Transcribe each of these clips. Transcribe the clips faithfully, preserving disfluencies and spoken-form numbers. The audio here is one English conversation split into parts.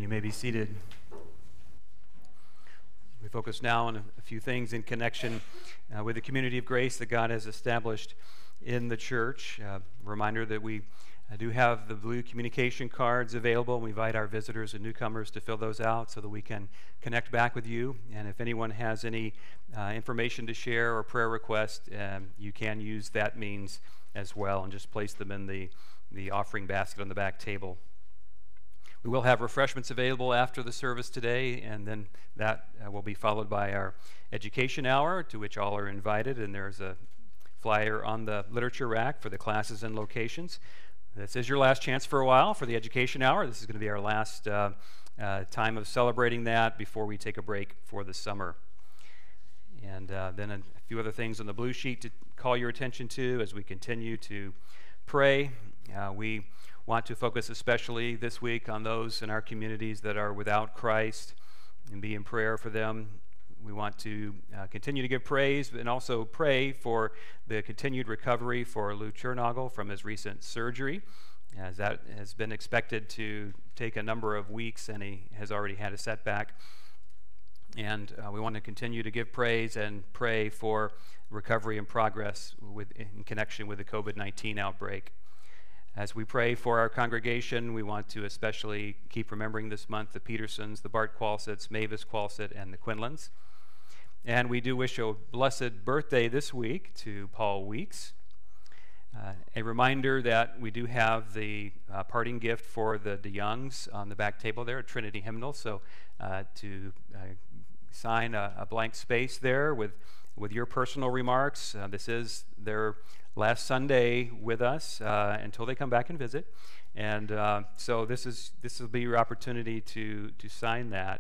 You may be seated. We focus now on a few things in connection uh, with the community of grace that God has established in the church. Uh, reminder that we uh, do have the blue communication cards available, and we invite our visitors and newcomers to fill those out so that we can connect back with you. And if anyone has any uh, information to share or prayer request, um, you can use that means as well, and just place them in the, the offering basket on the back table. We will have refreshments available after the service today, and then that uh, will be followed by our education hour, to which all are invited, and there's a flyer on the literature rack for the classes and locations. This is your last chance for a while for the education hour. This is going to be our last uh, uh, time of celebrating that before we take a break for the summer. And uh, then a few other things on the blue sheet to call your attention to as we continue to pray. Uh, we want to focus especially this week on those in our communities that are without Christ and be in prayer for them. We want to uh, continue to give praise and also pray for the continued recovery for Lou Chernagel from his recent surgery, as that has been expected to take a number of weeks, and he has already had a setback. And uh, we want to continue to give praise and pray for recovery and progress with, in connection with the covid nineteen outbreak. As we pray for our congregation, we want to especially keep remembering this month the Petersons, the Bart Qualsets, Mavis Qualset, and the Quinlans. And we do wish a blessed birthday this week to Paul Weeks. Uh, a reminder that we do have the uh, parting gift for the DeYoungs on the back table there at Trinity Hymnal. So uh, to uh, sign a, a blank space there with, with your personal remarks. Uh, this is their last Sunday with us uh, until they come back and visit. And uh, so this is this will be your opportunity to, to sign that.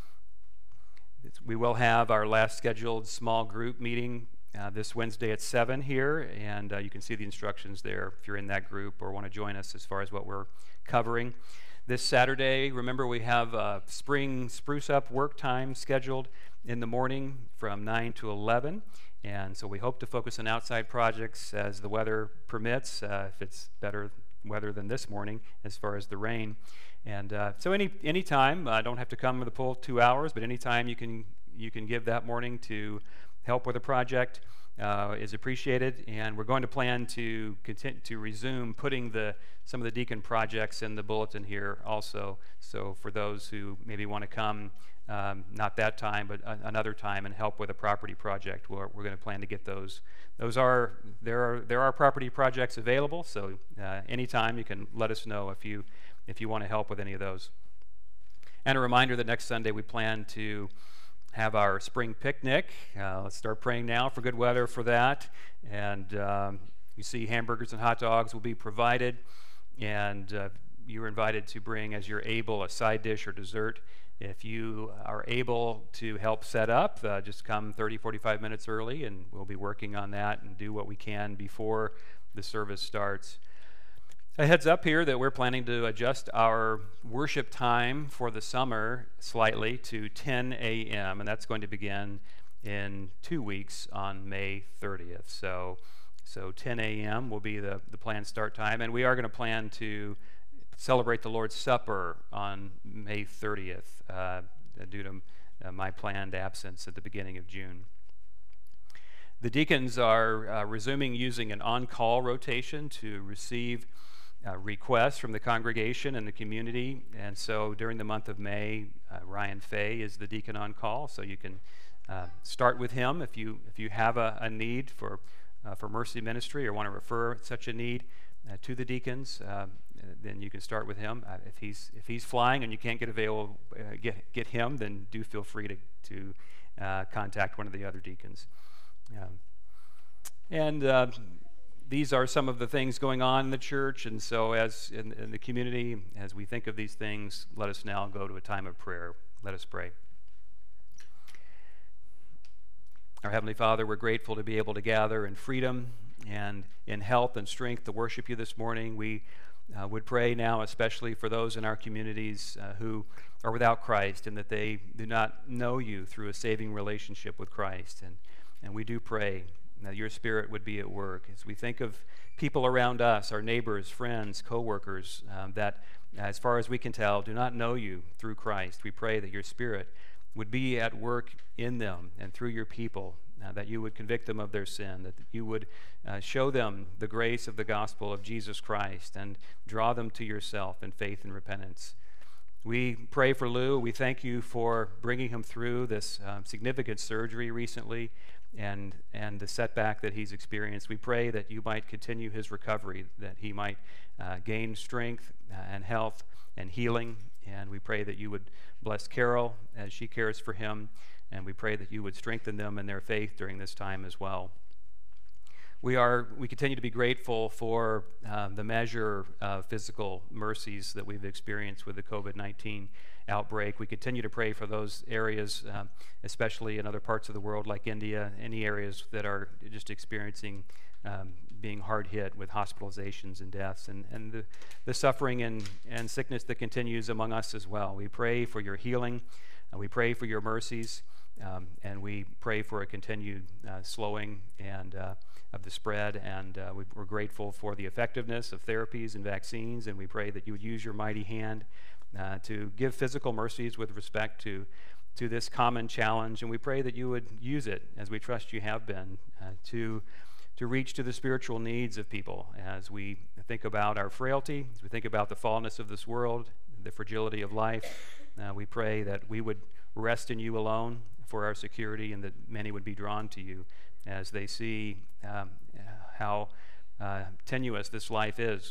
We will have our last scheduled small group meeting uh, this Wednesday at seven here, and uh, you can see the instructions there if you're in that group or want to join us as far as what we're covering. This Saturday, remember, we have a spring spruce up work time scheduled in the morning from nine to eleven, and so we hope to focus on outside projects as the weather permits, uh, if it's better weather than this morning as far as the rain. And uh, so any any time, uh, don't have to come with the full two hours, but any time you can you can give that morning to help with a project uh, is appreciated. And we're going to plan to continue to resume putting the some of the deacon projects in the bulletin here also. So for those who maybe want to come, um, not that time, but a, another time, and help with a property project, we're we're going to plan to get those. Those are there are there are property projects available. So uh, anytime you can let us know if you. if you want to help with any of those. And a reminder that next Sunday we plan to have our spring picnic. Uh, let's start praying now for good weather for that. And um, you see hamburgers and hot dogs will be provided. And uh, you're invited to bring, as you're able, a side dish or dessert. If you are able to help set up, uh, just come thirty, forty-five minutes early, and we'll be working on that and do what we can before the service starts. A heads up here that we're planning to adjust our worship time for the summer slightly to ten a.m., and that's going to begin in two weeks on May thirtieth. So so ten a.m. will be the, the planned start time, and we are going to plan to celebrate the Lord's Supper on May thirtieth uh, due to uh, my planned absence at the beginning of June. The deacons are uh, resuming using an on-call rotation to receive Uh, requests from the congregation and the community, and so during the month of May, uh, Ryan Fay is the deacon on call, so you can uh, start with him if you if you have a, a need for uh, for mercy ministry or want to refer such a need uh, to the deacons. Uh, then you can start with him. Uh, if he's if he's flying and you can't get available, uh, get get him, then do feel free to to uh, contact one of the other deacons. Um, and uh, These are some of the things going on in the church, and so as in, in the community, as we think of these things, let us now go to a time of prayer. Let us pray. Our Heavenly Father, we're grateful to be able to gather in freedom and in health and strength to worship you this morning. We uh, would pray now especially for those in our communities uh, who are without Christ and that they do not know you through a saving relationship with Christ. And, and we do pray that your Spirit would be at work. As we think of people around us, our neighbors, friends, co-workers, um, that, as far as we can tell, do not know you through Christ, we pray that your Spirit would be at work in them and through your people, uh, that you would convict them of their sin, that you would uh, show them the grace of the gospel of Jesus Christ and draw them to yourself in faith and repentance. We pray for Lou. We thank you for bringing him through this uh, significant surgery recently and and the setback that he's experienced. We pray that you might continue his recovery, that he might uh, gain strength uh, and health and healing. And we pray that you would bless Carol as she cares for him, and we pray that you would strengthen them in their faith during this time as well. We are we continue to be grateful for uh, the measure of physical mercies that we've experienced with the covid nineteen outbreak. We continue to pray for those areas, uh, especially in other parts of the world like India, any areas that are just experiencing um, being hard hit with hospitalizations and deaths, and, and the, the suffering and, and sickness that continues among us as well. We pray for your healing, and we pray for your mercies, um, and we pray for a continued uh, slowing and uh, of the spread, and uh, we, we're grateful for the effectiveness of therapies and vaccines, and we pray that you would use your mighty hand uh, to give physical mercies with respect to to this common challenge, and we pray that you would use it, as we trust you have been, uh, to to reach to the spiritual needs of people as we think about our frailty, as we think about the fallenness of this world, the fragility of life. Uh, we pray that we would rest in you alone for our security, and that many would be drawn to you as they see um, how uh, tenuous this life is.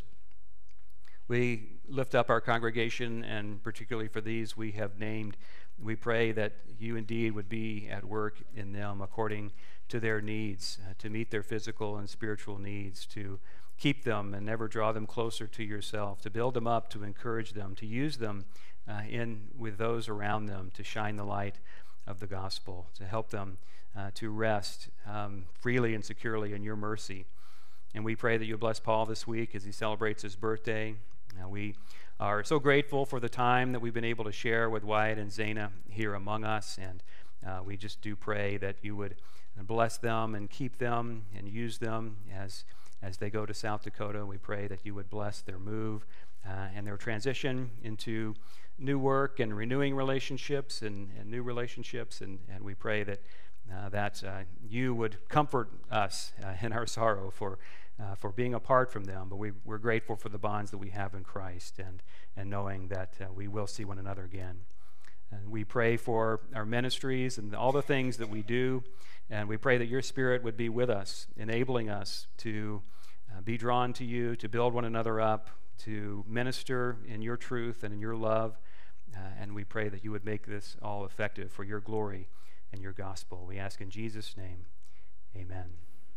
We lift up our congregation, and particularly for these we have named, we pray that you indeed would be at work in them according to their needs, uh, to meet their physical and spiritual needs, to keep them and never draw them closer to yourself, to build them up, to encourage them, to use them uh, in with those around them, to shine the light of the gospel, to help them uh, to rest um, freely and securely in your mercy. And we pray that you bless Paul this week as he celebrates his birthday. Uh, we are so grateful for the time that we've been able to share with Wyatt and Zaina here among us, and uh, we just do pray that you would bless them and keep them and use them as as they go to South Dakota. We pray that you would bless their move uh, and their transition into new work and renewing relationships and, and new relationships, and, and we pray that uh, that uh, you would comfort us uh, in our sorrow for uh, for being apart from them, but we, we're grateful for the bonds that we have in Christ, and, and knowing that uh, we will see one another again. And we pray for our ministries and all the things that we do, and we pray that your Spirit would be with us, enabling us to uh, be drawn to you, to build one another up, to minister in your truth and in your love, uh, and we pray that you would make this all effective for your glory and your gospel. We ask in Jesus' name, amen.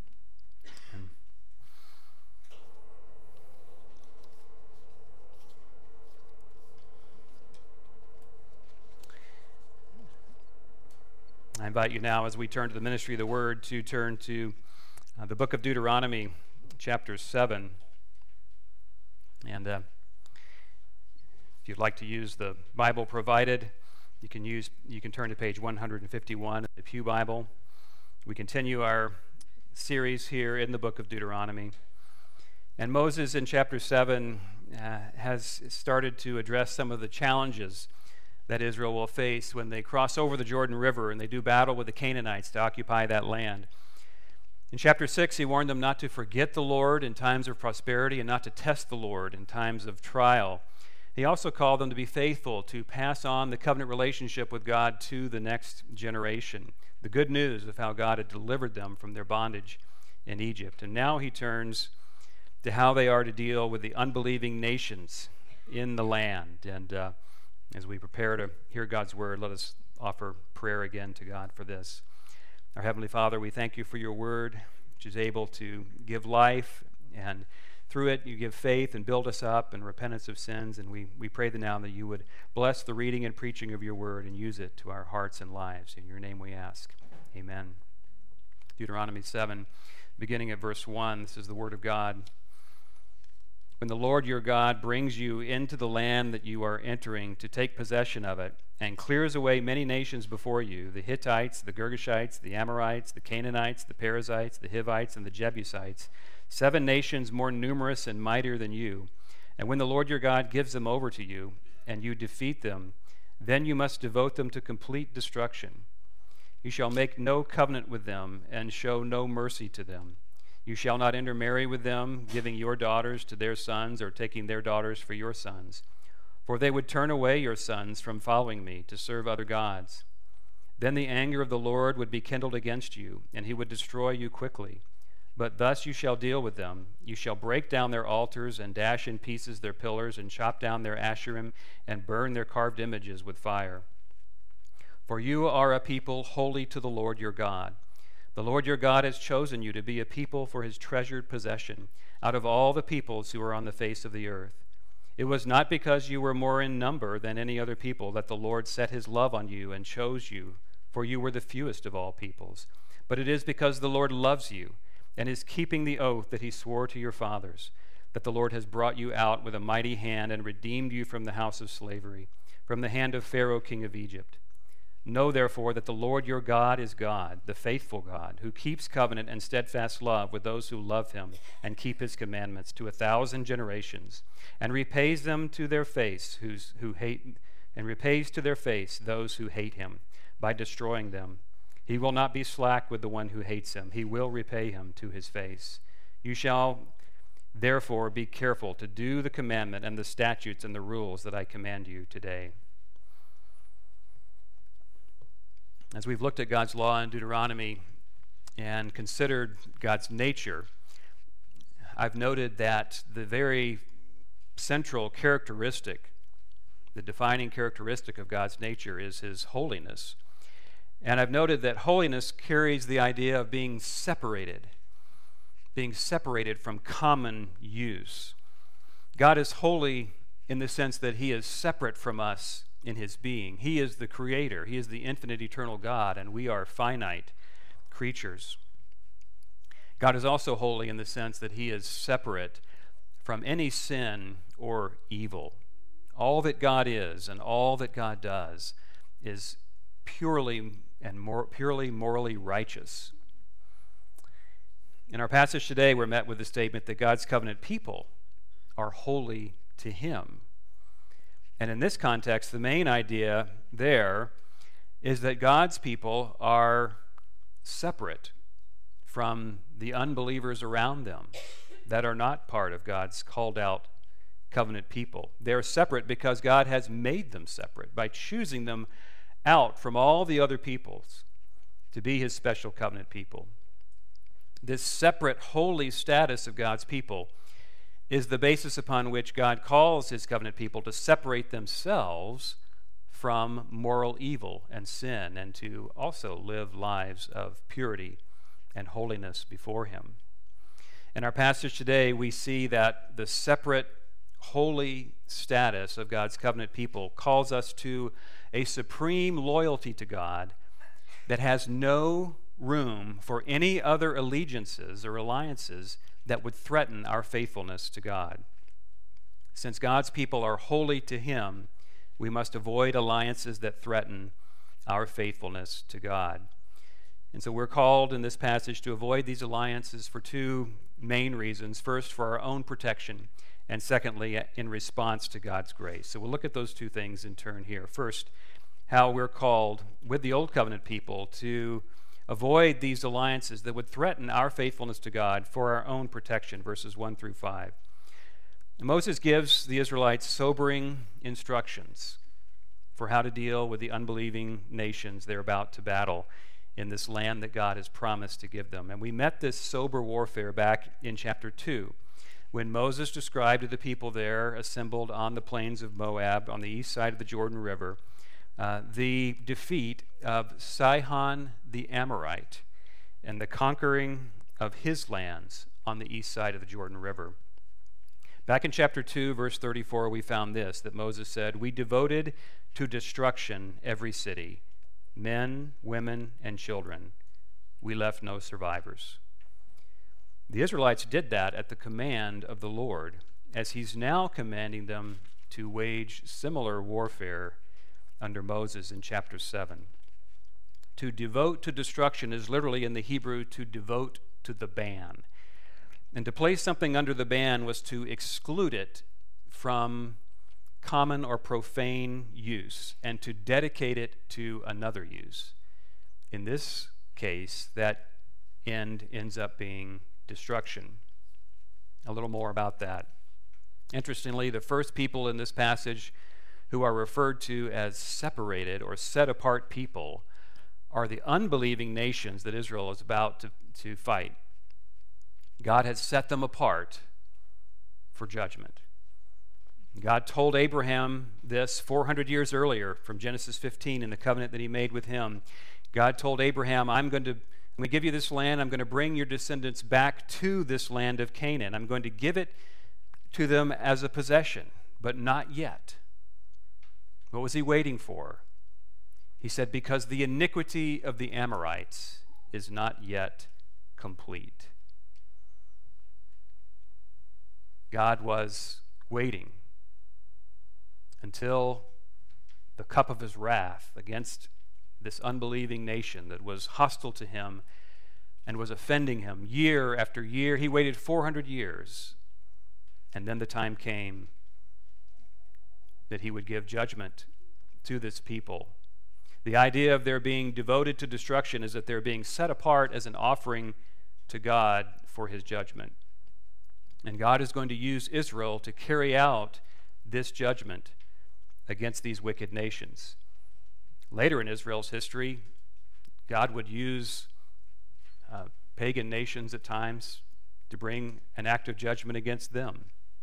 And I invite you now, as we turn to the ministry of the Word, to turn to uh, the book of Deuteronomy, chapter seven. And uh, if you'd like to use the Bible provided, you can use you can turn to page one fifty-one of the Pew Bible. We continue our series here in the book of Deuteronomy. And Moses in chapter seven uh, has started to address some of the challenges that Israel will face when they cross over the Jordan River and they do battle with the Canaanites to occupy that land. In chapter six, he warned them not to forget the Lord in times of prosperity and not to test the Lord in times of trial. He also called them to be faithful, to pass on the covenant relationship with God to the next generation, the good news of how God had delivered them from their bondage in Egypt. And now he turns to how they are to deal with the unbelieving nations in the land. And uh, as we prepare to hear God's word, let us offer prayer again to God for this. Our Heavenly Father, we thank you for your word, which is able to give life, and through it you give faith and build us up and repentance of sins. And we, we pray that now that you would bless the reading and preaching of your word and use it to our hearts and lives. In your name we ask. Amen. Deuteronomy seven, beginning at verse one, this is the word of God. when the Lord your God brings you into the land that you are entering to take possession of it, and clears away many nations before you, the Hittites, the Girgashites, the Amorites, the Canaanites, the Perizzites, the Hivites, and the Jebusites, seven nations more numerous and mightier than you. And when the Lord your God gives them over to you, and you defeat them, then you must devote them to complete destruction. You shall make no covenant with them, and show no mercy to them. You shall not intermarry with them, giving your daughters to their sons, or taking their daughters for your sons. For they would turn away your sons from following me to serve other gods. Then the anger of the Lord would be kindled against you, and he would destroy you quickly. But thus you shall deal with them. You shall break down their altars, and dash in pieces their pillars, and chop down their asherim, and burn their carved images with fire. For you are a people holy to the Lord your God. The Lord your God has chosen you to be a people for his treasured possession out of all the peoples who are on the face of the earth. It was not because you were more in number than any other people that the Lord set his love on you and chose you, for you were the fewest of all peoples. But it is because the Lord loves you and is keeping the oath that he swore to your fathers, that the Lord has brought you out with a mighty hand and redeemed you from the house of slavery, from the hand of Pharaoh king of Egypt. Know therefore that the Lord your God is God, the faithful God, who keeps covenant and steadfast love with those who love him and keep his commandments to a thousand generations, and repays them to their face who's, who hate and repays to their face those who hate him by destroying them. He will not be slack with the one who hates him. He will repay him to his face. You shall therefore be careful to do the commandment and the statutes and the rules that I command you today. As we've looked at God's law in Deuteronomy and considered God's nature, I've noted that the very central characteristic, the defining characteristic of God's nature is his holiness. And I've noted that holiness carries the idea of being separated, being separated from common use. God is holy in the sense that he is separate from us in his being. He is the creator. He is the infinite, eternal God, and we are finite creatures. God is also holy in the sense that he is separate from any sin or evil. All that God is and all that God does is purely and more purely morally righteous. In our passage today, we're met with the statement that God's covenant people are holy to him. And in this context, the main idea there is that God's people are separate from the unbelievers around them that are not part of God's called out covenant people. They're separate because God has made them separate by choosing them out from all the other peoples to be his special covenant people. This separate, holy status of God's people is the basis upon which God calls his covenant people to separate themselves from moral evil and sin, and to also live lives of purity and holiness before him. In our passage today, we see that the separate, holy status of God's covenant people calls us to a supreme loyalty to God that has no room for any other allegiances or alliances that would threaten our faithfulness to God. Since God's people are holy to him, we must avoid alliances that threaten our faithfulness to God. And so we're called in this passage to avoid these alliances for two main reasons. First, for our own protection, and secondly, in response to God's grace. So we'll look at those two things in turn here. First, how we're called with the Old Covenant people to avoid these alliances that would threaten our faithfulness to God for our own protection, verses one through five. Moses gives the Israelites sobering instructions for how to deal with the unbelieving nations they're about to battle in this land that God has promised to give them. And we met this sober warfare back in chapter two, when Moses described to the people there assembled on the plains of Moab on the east side of the Jordan River Uh, the defeat of Sihon the Amorite and the conquering of his lands on the east side of the Jordan River. Back in chapter two, verse thirty-four, we found this, that Moses said, "We devoted to destruction every city, men, women, and children. We left no survivors." The Israelites did that at the command of the Lord as he's now commanding them to wage similar warfare under Moses in chapter seven. To devote to destruction is literally in the Hebrew to devote to the ban. And to place something under the ban was to exclude it from common or profane use and to dedicate it to another use. In this case, that end ends up being destruction. A little more about that. Interestingly, the first people in this passage who are referred to as separated or set apart people are the unbelieving nations that Israel is about to, to fight. God has set them apart for judgment. God told Abraham this four hundred years earlier from Genesis fifteen in the covenant that he made with him. God told Abraham, I'm going to, I'm going to give you this land. I'm going to bring your descendants back to this land of Canaan. I'm going to give it to them as a possession, but not yet. What was he waiting for? He said, because the iniquity of the Amorites is not yet complete. God was waiting until the cup of his wrath against this unbelieving nation that was hostile to him and was offending him year after year. He waited four hundred years, and then the time came that he would give judgment to this people. The idea of their being devoted to destruction is that they're being set apart as an offering to God for his judgment. And God is going to use Israel to carry out this judgment against these wicked nations. Later in Israel's history, God would use uh, pagan nations at times to bring an act of judgment against them.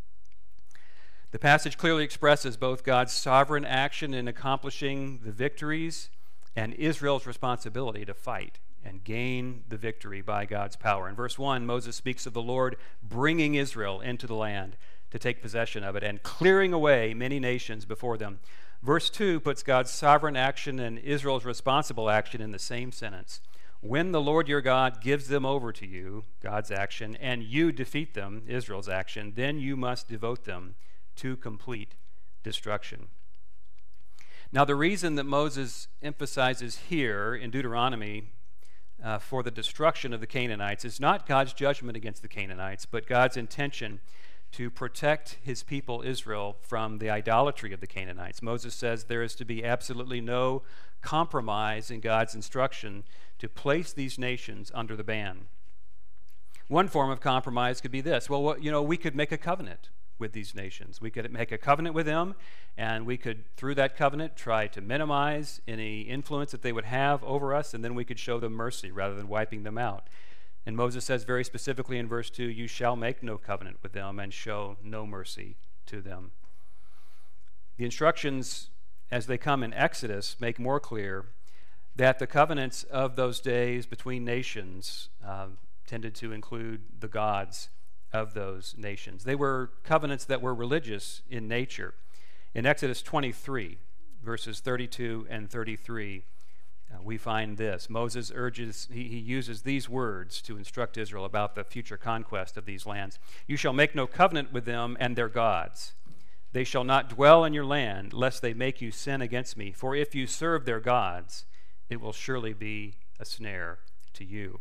The passage clearly expresses both God's sovereign action in accomplishing the victories and Israel's responsibility to fight and gain the victory by God's power. In verse one, Moses speaks of the Lord bringing Israel into the land to take possession of it and clearing away many nations before them. Verse two puts God's sovereign action and Israel's responsible action in the same sentence. When the Lord your God gives them over to you, God's action, and you defeat them, Israel's action, then you must devote them to complete destruction. Now, the reason that Moses emphasizes here in Deuteronomy uh, for the destruction of the Canaanites is not God's judgment against the Canaanites, but God's intention to protect his people Israel from the idolatry of the Canaanites. Moses says there is to be absolutely no compromise in God's instruction to place these nations under the ban. One form of compromise could be this. Well, what, you know, we could make a covenant with these nations. We could make a covenant with them, and we could, through that covenant, try to minimize any influence that they would have over us, and then we could show them mercy rather than wiping them out. And Moses says very specifically in verse two, you shall make no covenant with them and show no mercy to them. The instructions as they come in Exodus make more clear that the covenants of those days between nations uh, tended to include the gods of those nations. They were covenants that were religious in nature. In Exodus twenty-three, verses thirty-two and thirty-three, uh, we find this. Moses urges, he, he uses these words to instruct Israel about the future conquest of these lands. You shall make no covenant with them and their gods. They shall not dwell in your land, lest they make you sin against me. For if you serve their gods, it will surely be a snare to you.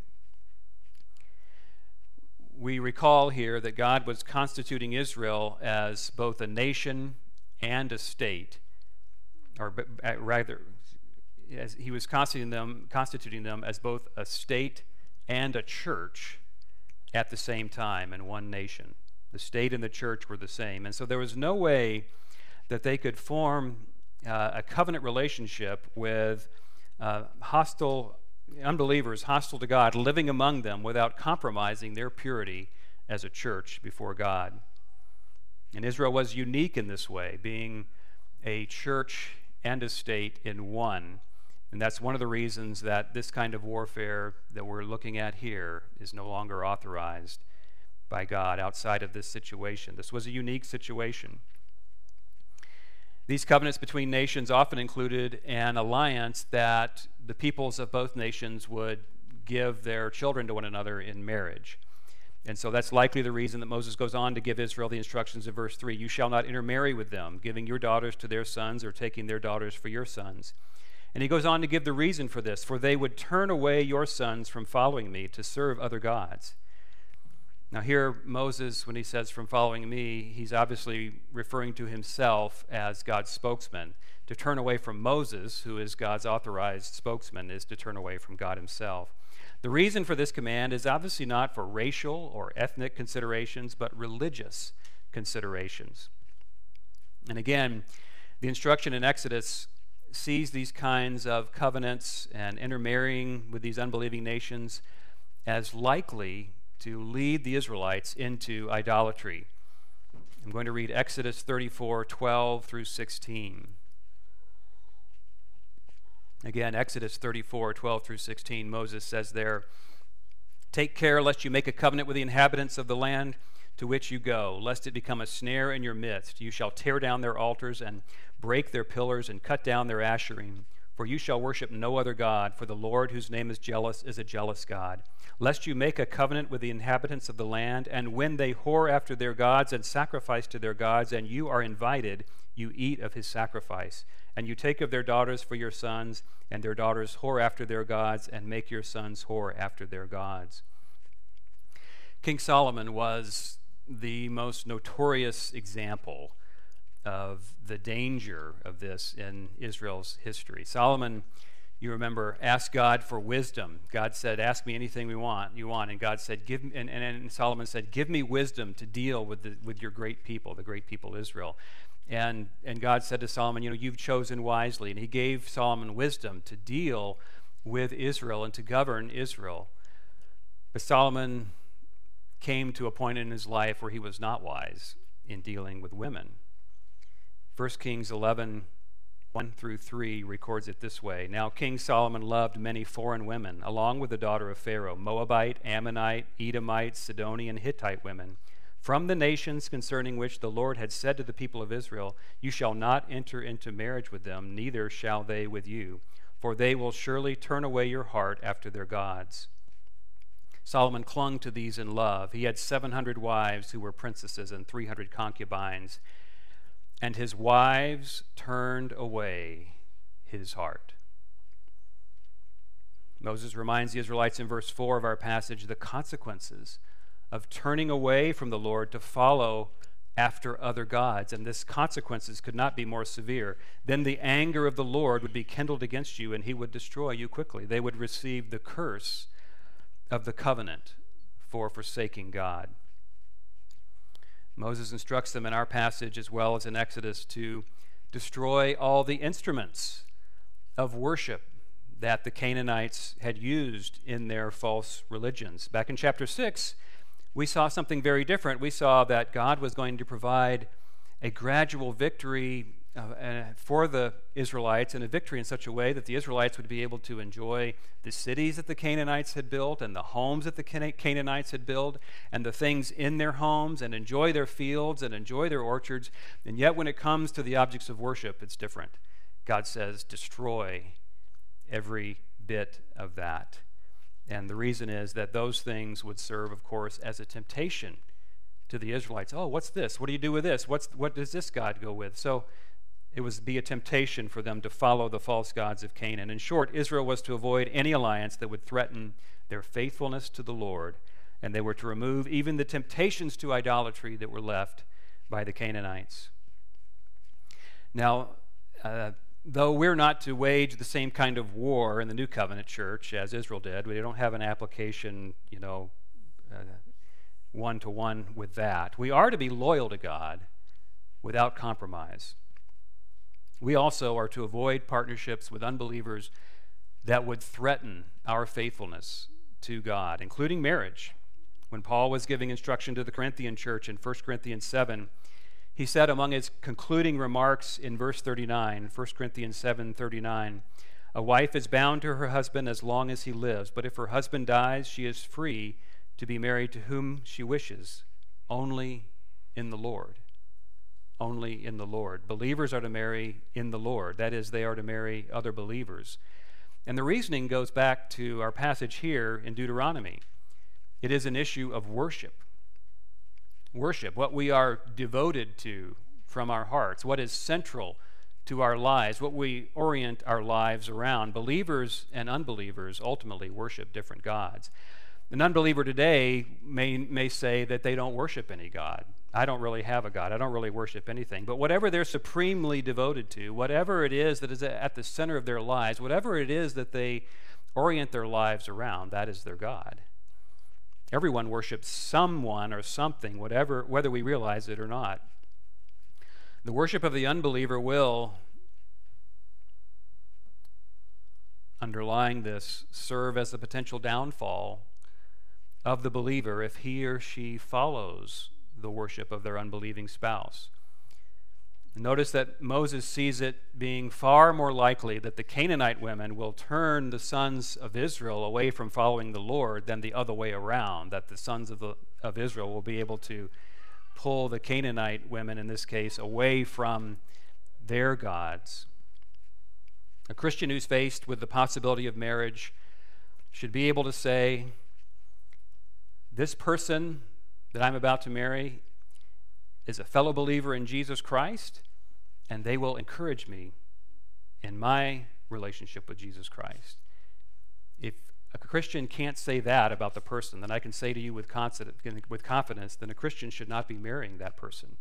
We recall here that God was constituting Israel as both a nation and a state, or rather, as he was constituting them, constituting them as both a state and a church at the same time in one nation. The state and the church were the same, and so there was no way that they could form uh, a covenant relationship with uh, hostile unbelievers hostile to God living among them without compromising their purity as a church before God. And Israel was unique in this way, being a church and a state in one. And that's one of the reasons that this kind of warfare that we're looking at here is no longer authorized by God outside of this situation. This was a unique situation. These covenants between nations often included an alliance that the peoples of both nations would give their children to one another in marriage. And so that's likely the reason that Moses goes on to give Israel the instructions of verse three. You shall not intermarry with them, giving your daughters to their sons or taking their daughters for your sons. And he goes on to give the reason for this. For they would turn away your sons from following me to serve other gods. Now here, Moses, when he says from following me, he's obviously referring to himself as God's spokesman. To turn away from Moses, who is God's authorized spokesman, is to turn away from God himself. The reason for this command is obviously not for racial or ethnic considerations, but religious considerations. And again, the instruction in Exodus sees these kinds of covenants and intermarrying with these unbelieving nations as likely to lead the Israelites into idolatry. I'm going to read Exodus thirty-four, twelve through sixteen. Again, Exodus thirty-four, twelve through sixteen, Moses says there, take care lest you make a covenant with the inhabitants of the land to which you go, lest it become a snare in your midst. You shall tear down their altars and break their pillars and cut down their asherim. For you shall worship no other God, for the Lord, whose name is jealous, is a jealous God. Lest you make a covenant with the inhabitants of the land, and when they whore after their gods and sacrifice to their gods, and you are invited, you eat of his sacrifice. And you take of their daughters for your sons, and their daughters whore after their gods, and make your sons whore after their gods. King Solomon was the most notorious example of the danger of this in Israel's history. Solomon, you remember, asked God for wisdom. God said, ask me anything we want, you want. And God said, give me, and, and, and Solomon said, give me wisdom to deal with the, with your great people, the great people Israel. And and God said to Solomon, you know, you've chosen wisely. And he gave Solomon wisdom to deal with Israel and to govern Israel. But Solomon came to a point in his life where he was not wise in dealing with women. First Kings eleven, one through three records it this way. Now King Solomon loved many foreign women, along with the daughter of Pharaoh, Moabite, Ammonite, Edomite, Sidonian, Hittite women, from the nations concerning which the Lord had said to the people of Israel, you shall not enter into marriage with them, neither shall they with you, for they will surely turn away your heart after their gods. Solomon clung to these in love. He had seven hundred wives who were princesses and three hundred concubines, and his wives turned away his heart. Moses reminds the Israelites in verse four of our passage the consequences of turning away from the Lord to follow after other gods, and this consequences could not be more severe. Then the anger of the Lord would be kindled against you, and he would destroy you quickly. They would receive the curse of the covenant for forsaking God. Moses instructs them in our passage as well as in Exodus to destroy all the instruments of worship that the Canaanites had used in their false religions. Back in chapter six, we saw something very different. We saw that God was going to provide a gradual victory uh, for the Israelites, and a victory in such a way that the Israelites would be able to enjoy the cities that the Canaanites had built and the homes that the Cana- Canaanites had built and the things in their homes, and enjoy their fields and enjoy their orchards. And yet when it comes to the objects of worship, it's different. God says, destroy every bit of that. And the reason is that those things would serve, of course, as a temptation to the Israelites. Oh, what's this? What do you do with this? What's, what does this God go with? So it was be a temptation for them to follow the false gods of Canaan. In short, Israel was to avoid any alliance that would threaten their faithfulness to the Lord, and they were to remove even the temptations to idolatry that were left by the Canaanites. Now, uh, though we're not to wage the same kind of war in the New Covenant church as Israel did, we don't have an application, you know, uh, one-to-one with that. We are to be loyal to God without compromise. We also are to avoid partnerships with unbelievers that would threaten our faithfulness to God, including marriage. When Paul was giving instruction to the Corinthian church in First Corinthians seven, he said among his concluding remarks in verse thirty-nine, First Corinthians seven thirty-nine, a wife is bound to her husband as long as he lives, but if her husband dies, she is free to be married to whom she wishes, only in the Lord. Only in the Lord. Believers are to marry in the Lord. That is, they are to marry other believers. And the reasoning goes back to our passage here in Deuteronomy. It is an issue of worship. Worship, what we are devoted to from our hearts, what is central to our lives, what we orient our lives around. Believers and unbelievers ultimately worship different gods. An unbeliever today may, may say that they don't worship any God. I don't really have a God. I don't really worship anything. But whatever they're supremely devoted to, whatever it is that is at the center of their lives, whatever it is that they orient their lives around, that is their God. Everyone worships someone or something, whatever, whether we realize it or not. The worship of the unbeliever will, underlying this, serve as a potential downfall of the believer if he or she follows the worship of their unbelieving spouse. Notice that Moses sees it being far more likely that the Canaanite women will turn the sons of Israel away from following the Lord than the other way around, that the sons of, the, of Israel will be able to pull the Canaanite women, in this case, away from their gods. A Christian who's faced with the possibility of marriage should be able to say, this person that I'm about to marry is a fellow believer in Jesus Christ, and they will encourage me in my relationship with Jesus Christ. If a Christian can't say that about the person, then I can say to you with confidence, then a Christian should not be marrying that person.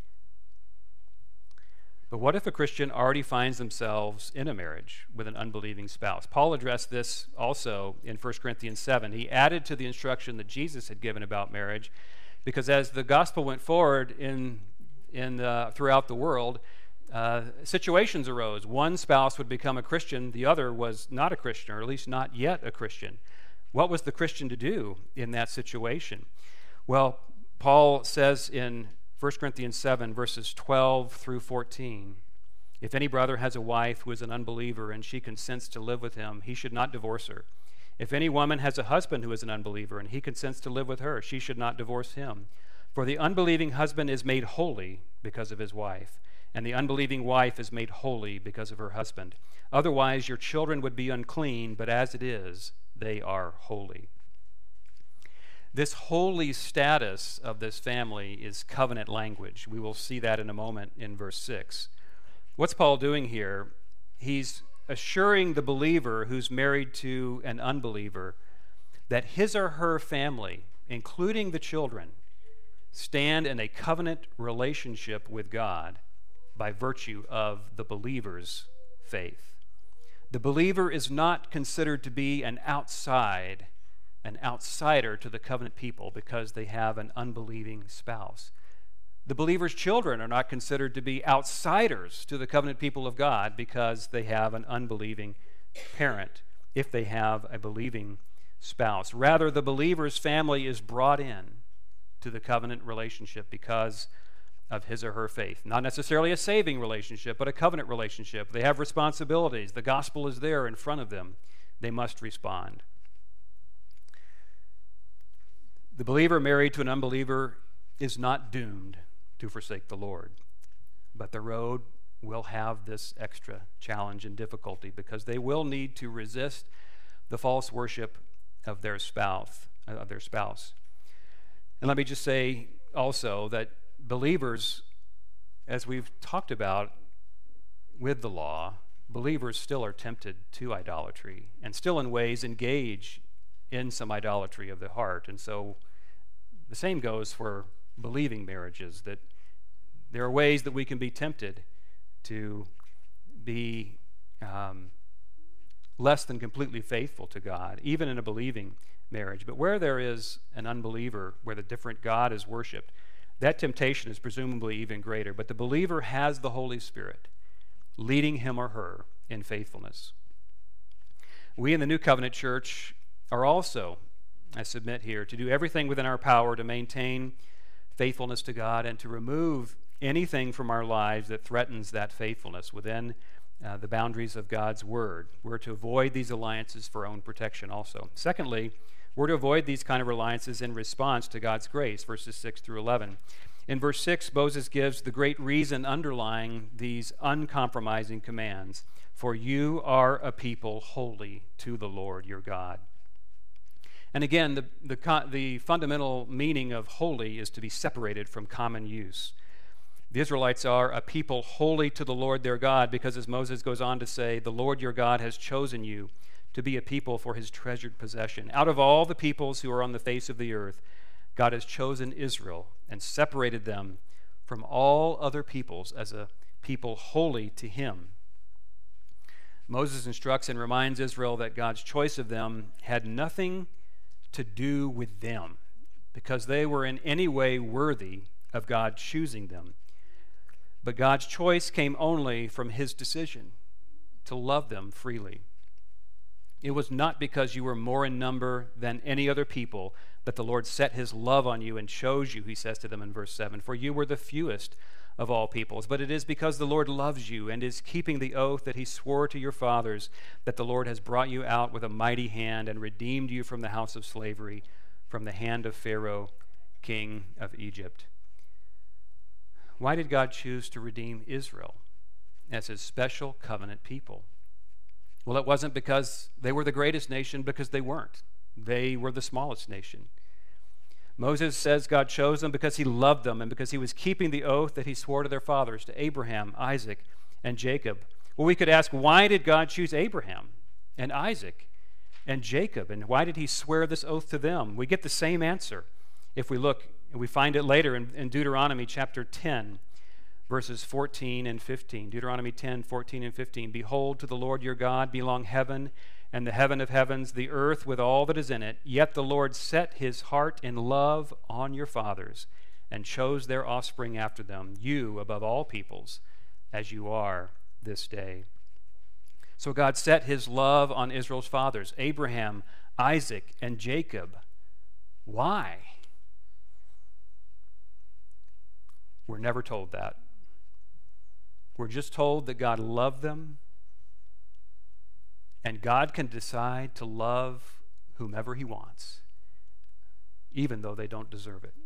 But what if a Christian already finds themselves in a marriage with an unbelieving spouse? Paul addressed this also in First Corinthians seven. He added to the instruction that Jesus had given about marriage, because as the gospel went forward in, in uh, throughout the world, uh, situations arose. One spouse would become a Christian, the other was not a Christian, or at least not yet a Christian. What was the Christian to do in that situation? Well, Paul says in First Corinthians seven, verses twelve through fourteen, if any brother has a wife who is an unbeliever and she consents to live with him, he should not divorce her. If any woman has a husband who is an unbeliever and he consents to live with her, she should not divorce him. For the unbelieving husband is made holy because of his wife, and the unbelieving wife is made holy because of her husband. Otherwise, your children would be unclean, but as it is, they are holy. This holy status of this family is covenant language. We will see that in a moment in verse six. What's Paul doing here? He's assuring the believer who's married to an unbeliever that his or her family, including the children, stand in a covenant relationship with God by virtue of the believer's faith. The believer is not considered to be an outside, an outsider to the covenant people because they have an unbelieving spouse. The believer's children are not considered to be outsiders to the covenant people of God because they have an unbelieving parent, if they have a believing spouse. Rather, the believer's family is brought in to the covenant relationship because of his or her faith. Not necessarily a saving relationship, but a covenant relationship. They have responsibilities. The gospel is there in front of them. They must respond. The believer married to an unbeliever is not doomed to forsake the Lord, but the road will have this extra challenge and difficulty because they will need to resist the false worship of their spouse, of their spouse. And let me just say also that believers, as we've talked about with the law, believers still are tempted to idolatry and still in ways engage in some idolatry of the heart. And so the same goes for believing marriages, that there are ways that we can be tempted to be um, less than completely faithful to God, even in a believing marriage. But where there is an unbeliever, where the different God is worshipped, that temptation is presumably even greater. But the believer has the Holy Spirit leading him or her in faithfulness. We in the New Covenant Church are also, I submit here, to do everything within our power to maintain faithfulness to God and to remove anything from our lives that threatens that faithfulness within uh, the boundaries of God's Word. We're to avoid these alliances for our own protection also. Secondly, we're to avoid these kind of alliances in response to God's grace, verses six through eleven. In verse six, Moses gives the great reason underlying these uncompromising commands. For you are a people holy to the Lord your God. And again, the, the, the fundamental meaning of holy is to be separated from common use. The Israelites are a people holy to the Lord their God because, as Moses goes on to say, the Lord your God has chosen you to be a people for his treasured possession. Out of all the peoples who are on the face of the earth, God has chosen Israel and separated them from all other peoples as a people holy to him. Moses instructs and reminds Israel that God's choice of them had nothing to do with them because they were in any way worthy of God choosing them. But God's choice came only from his decision to love them freely. It was not because you were more in number than any other people that the Lord set his love on you and chose you, he says to them in verse seven, for you were the fewest of all peoples. But it is because the Lord loves you and is keeping the oath that he swore to your fathers that the Lord has brought you out with a mighty hand and redeemed you from the house of slavery, from the hand of Pharaoh, king of Egypt. Why did God choose to redeem Israel as his special covenant people? Well, it wasn't because they were the greatest nation, because they weren't. They were the smallest nation. Moses says God chose them because he loved them and because he was keeping the oath that he swore to their fathers, to Abraham, Isaac, and Jacob. Well, we could ask, why did God choose Abraham and Isaac and Jacob? And why did he swear this oath to them? We get the same answer if we look. And we find it later in, in Deuteronomy chapter ten, verses fourteen and fifteen. Deuteronomy ten, fourteen and fifteen. Behold, to the Lord your God belong heaven and the heaven of heavens, the earth with all that is in it. Yet the Lord set his heart in love on your fathers and chose their offspring after them, you above all peoples, as you are this day. So God set his love on Israel's fathers, Abraham, Isaac, and Jacob. Why? We're never told that. We're just told that God loved them, and God can decide to love whomever he wants, even though they don't deserve it.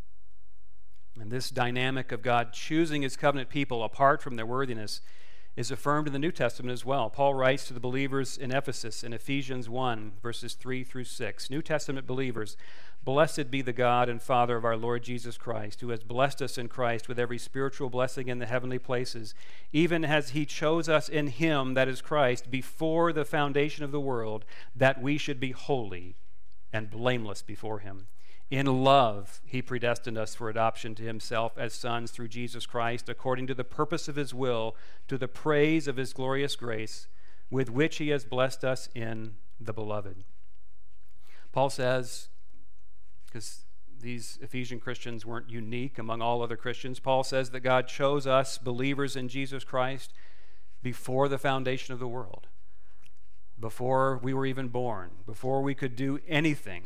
And this dynamic of God choosing his covenant people apart from their worthiness is affirmed in the New Testament as well. Paul writes to the believers in Ephesus in Ephesians one, verses three through six. New Testament believers, blessed be the God and Father of our Lord Jesus Christ, who has blessed us in Christ with every spiritual blessing in the heavenly places, even as he chose us in him, that is Christ, before the foundation of the world, that we should be holy and blameless before him. In love, he predestined us for adoption to himself as sons through Jesus Christ, according to the purpose of his will, to the praise of his glorious grace, with which he has blessed us in the beloved. Paul says, because these Ephesian Christians weren't unique among all other Christians, Paul says that God chose us, believers in Jesus Christ, before the foundation of the world, before we were even born, before we could do anything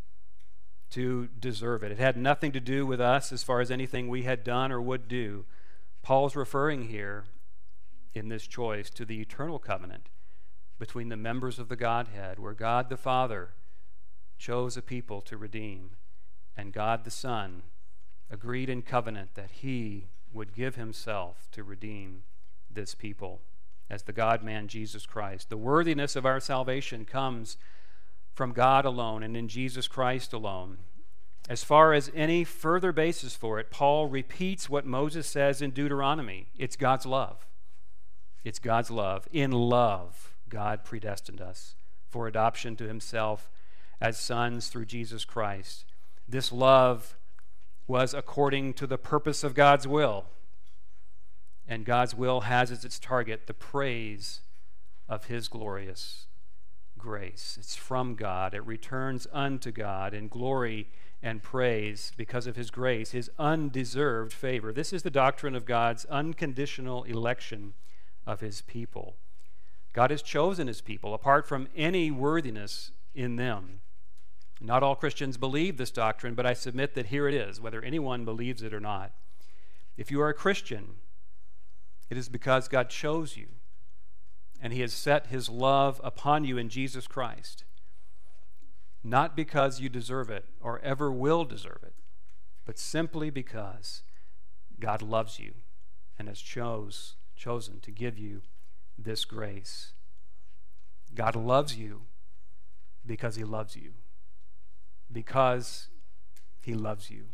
to deserve it. It had nothing to do with us as far as anything we had done or would do. Paul's referring here in this choice to the eternal covenant between the members of the Godhead, where God the Father chose a people to redeem, and God the Son agreed in covenant that he would give himself to redeem this people as the God-man Jesus Christ. The worthiness of our salvation comes from God alone and in Jesus Christ alone. As far as any further basis for it, Paul repeats what Moses says in Deuteronomy. It's God's love. It's God's love. In love, God predestined us for adoption to himself as sons through Jesus Christ. This love was according to the purpose of God's will. And God's will has as its target the praise of his glorious grace. It's from God. It returns unto God in glory and praise because of his grace, his undeserved favor. This is the doctrine of God's unconditional election of his people. God has chosen his people apart from any worthiness in them. Not all Christians believe this doctrine, but I submit that here it is, whether anyone believes it or not. If you are a Christian, it is because God chose you, and he has set his love upon you in Jesus Christ, not because you deserve it or ever will deserve it, but simply because God loves you and has chose, chosen to give you this grace. God loves you because he loves you. because he loves you.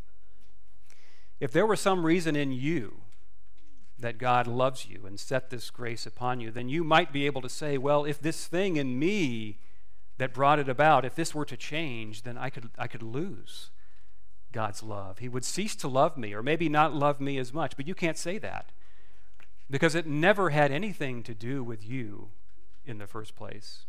If there were some reason in you that God loves you and set this grace upon you, then you might be able to say, well, if this thing in me that brought it about, if this were to change, then I could, I could lose God's love. He would cease to love me, or maybe not love me as much. But you can't say that, because it never had anything to do with you in the first place.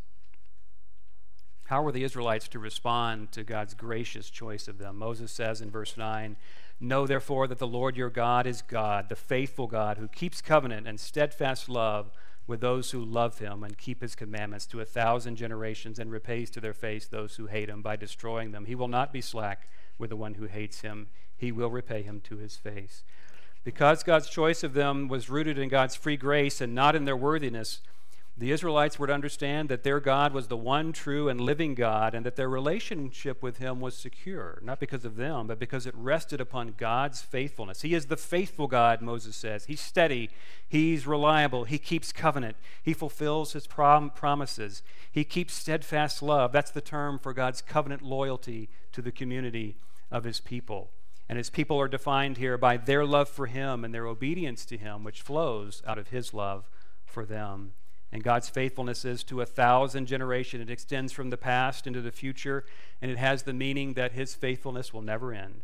How were the Israelites to respond to God's gracious choice of them? Moses says in verse nine, "Know therefore that the Lord your God is God, the faithful God, who keeps covenant and steadfast love with those who love him and keep his commandments to a thousand generations, and repays to their face those who hate him by destroying them. He will not be slack with the one who hates him. He will repay him to his face." Because God's choice of them was rooted in God's free grace and not in their worthiness, the Israelites were to understand that their God was the one true and living God, and that their relationship with him was secure, not because of them, but because it rested upon God's faithfulness. He is the faithful God, Moses says. He's steady. He's reliable. He keeps covenant. He fulfills his prom- promises. He keeps steadfast love. That's the term for God's covenant loyalty to the community of his people. And his people are defined here by their love for him and their obedience to him, which flows out of his love for them. And God's faithfulness is to a thousand generations. It extends from the past into the future, and it has the meaning that his faithfulness will never end.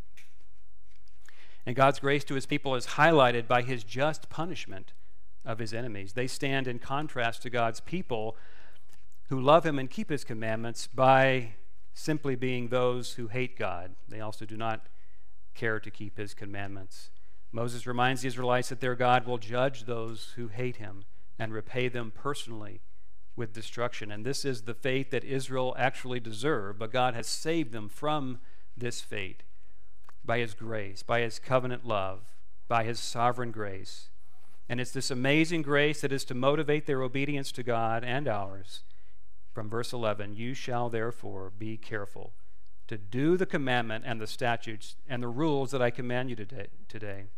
And God's grace to his people is highlighted by his just punishment of his enemies. They stand in contrast to God's people who love him and keep his commandments by simply being those who hate God. They also do not care to keep his commandments. Moses reminds the Israelites that their God will judge those who hate him and repay them personally with destruction. And this is the fate that Israel actually deserved, but God has saved them from this fate by his grace, by his covenant love, by his sovereign grace. And it's this amazing grace that is to motivate their obedience to God and ours. From verse eleven, "You shall therefore be careful to do the commandment and the statutes and the rules that I command you today." today.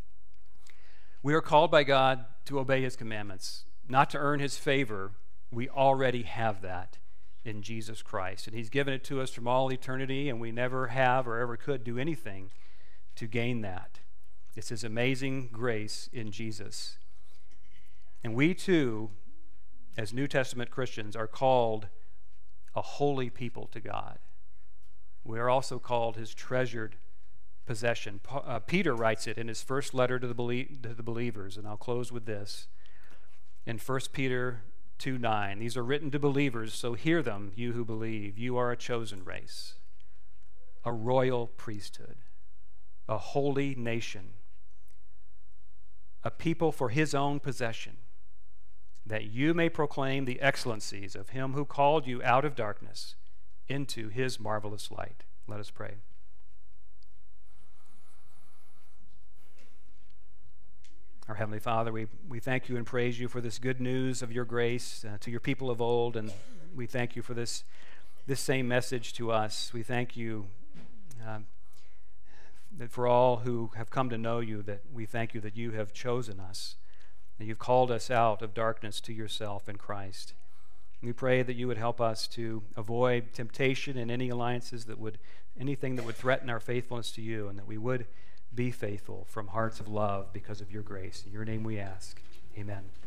We are called by God to obey his commandments, not to earn his favor. We already have that in Jesus Christ, and he's given it to us from all eternity, and we never have or ever could do anything to gain that. It's his amazing grace in Jesus. And we too, as New Testament Christians, are called a holy people to God. We are also called his treasured possession. Uh, Peter writes it in his first letter to the, belie- to the believers, and I'll close with this. In First Peter two nine, "These are written to believers, so hear them, you who believe. You are a chosen race, a royal priesthood, a holy nation, a people for his own possession, that you may proclaim the excellencies of him who called you out of darkness into his marvelous light." Let us pray. Our Heavenly Father, we, we thank you and praise you for this good news of your grace uh, to your people of old, and we thank you for this, this same message to us. We thank you uh, that for all who have come to know you, that we thank you that you have chosen us, that you've called us out of darkness to yourself in Christ. We pray that you would help us to avoid temptation and any alliances that would, anything that would threaten our faithfulness to you, and that we would be faithful from hearts of love because of your grace. In your name we ask. Amen.